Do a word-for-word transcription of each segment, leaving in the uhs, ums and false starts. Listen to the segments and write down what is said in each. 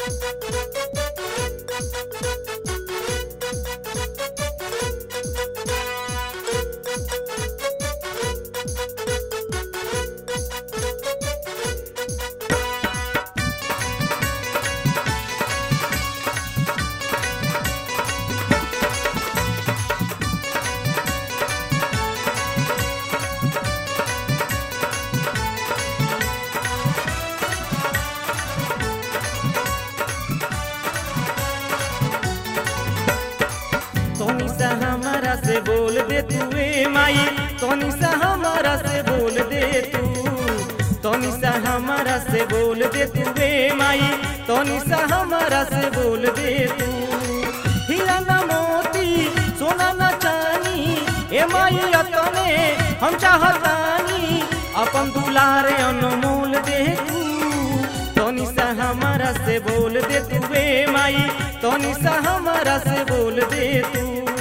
तोनी सा हमारा से बोल दे तू ए माई, तोनी सा हमारा से बोल दे तू, तोनी सा हमारा से बोल दे तू ए माई, तोनी सा हमारा से बोल दे तू। हीरा ना मोती सोना ना चानी ए माई अतने हम चाहतानी, अपन दुलारे अनमोल दे तू। तोनी सा हमारा से बोल दे तू ए माई, तोनी सा हमारा से बोल दे तू।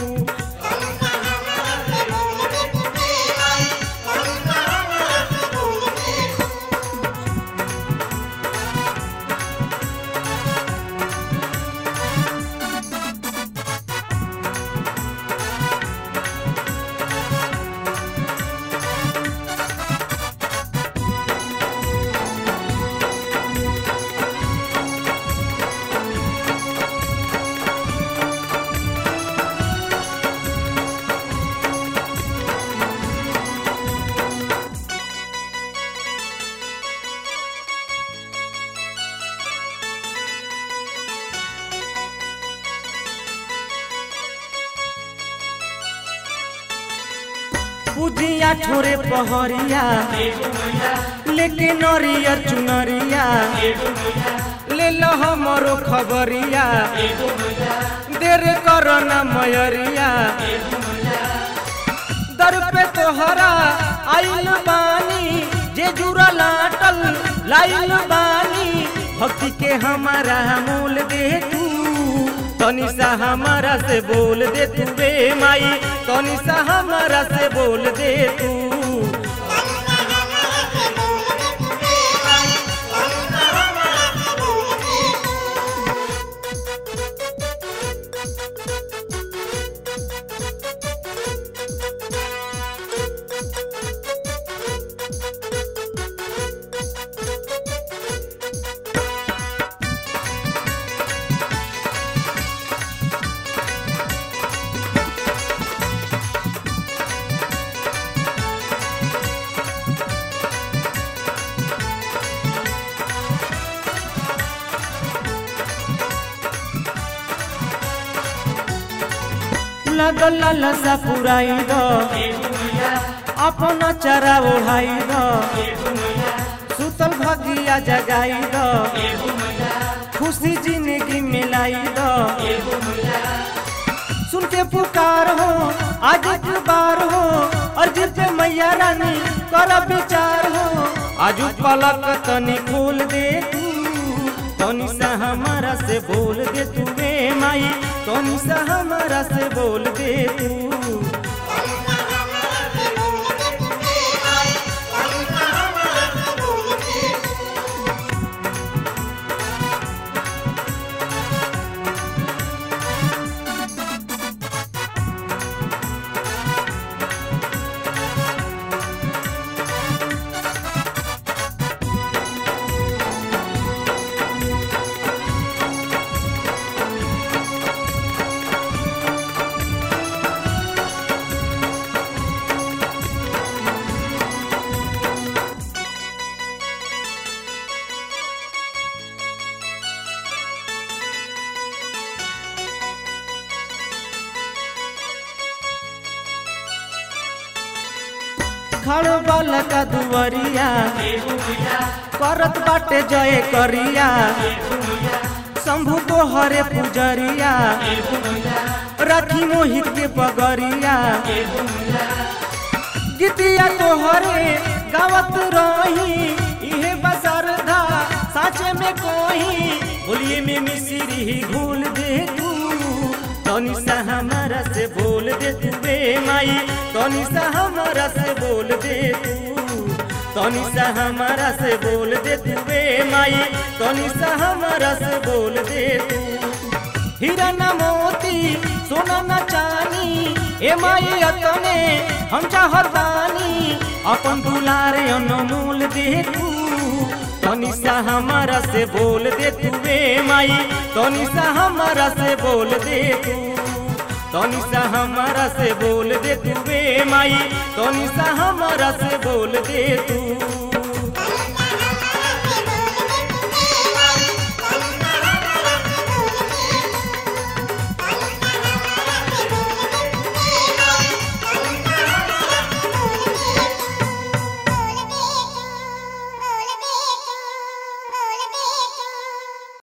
पूजिया ठोरे पहरिया लेके नरियर चुनरिया, ले लो हमरो खबरिया देर करो ना मयरिया। दर पे तोहरा आइल बानी जे जुरा लाटल लाइल बानी, भक्ति के हमारा मूल दे तू। तोनी सा हमारा से बोल दे तू बे माई, तोनी सा हमारा से बोल दे तू। लगल ललसा पुराई दो अपना चरा ओढ़ाई दो, सुतल भगिया जगाई दो, खुशी जिंदगी मिलाई दो। सुन के पुकार हो आज एक बार हो, अर्ज पे मैया रानी कर विचार हो, आज पलक तनी खोल दे तू। तोनी सा हमारा से बोल दे तू बे माई, तोनी सा हमारा से बोल दे तू। खड़ बालका दुवरिया करत बाटे जय करिया, शंभु को हरे पुजरिया राखी मोहित के पगरिया। गीतिया को हरे गावत रही इहे बसरधा साचे में कोही, बोलिए में मिश्री घोल दे तू। तोनी सा हमारा से बोल दे तू बे माई, तोनी सा हमारा से बोल दे तू। तोनी सा हमारा से बोल दे तू बे माई, तोनी सा हमारा से बोल ए माई अतने हम चाहतानी अपन दुलार अनमोल दे तू तनिसा हमारा से बोल दे तू वे माई तनिसा हमारा से बोल दे तू तनिसा हमारा से बोल दे तू वे माई तनिसा हमारा से बोल दे तू।